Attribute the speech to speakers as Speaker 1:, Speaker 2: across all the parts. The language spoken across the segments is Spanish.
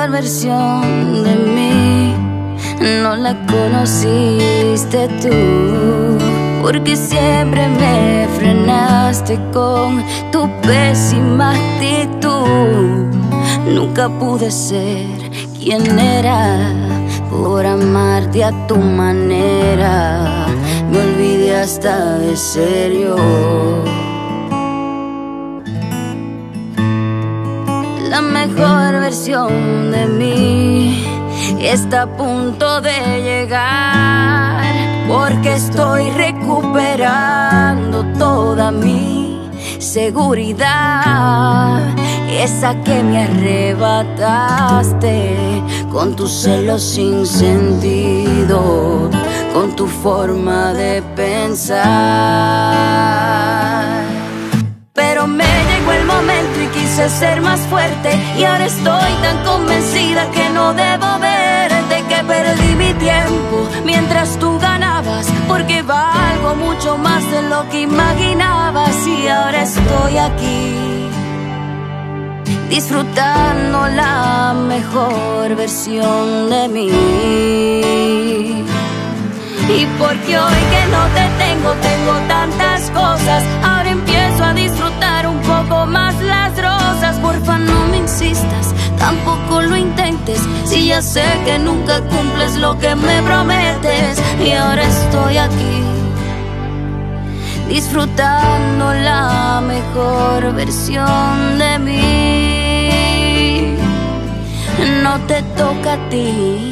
Speaker 1: mejor versión de mí no la conociste tú, porque siempre me frenaste con tu pésima actitud. Nunca pude ser quien era por amarte a tu manera. Me olvidé hasta de ser yo. La mejor versión de mí está a punto de llegar, porque estoy recuperando toda mi seguridad, esa que me arrebataste con tus celos sin sentido, con tu forma de pensar. Pero me llegó el momento y quise ser más fuerte, y ahora estoy tan convencida que no debo verte, que perdí mi tiempo mientras tú ganabas, porque valgo mucho más de lo que imaginabas. Y ahora estoy aquí disfrutando la mejor versión de mí. Y porque hoy que no te tengo tantas cosas, ahora empiezo a disfrutar un poco más las rosas. Porfa, no me insistas, tampoco lo intentes, si ya sé que nunca cumples lo que me prometes. Y ahora estoy aquí disfrutando la mejor versión de mí. No te toca a ti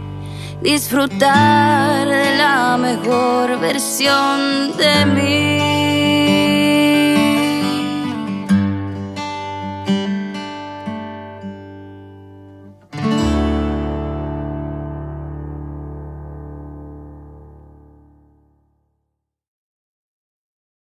Speaker 1: disfrutar de la mejor versión de mí.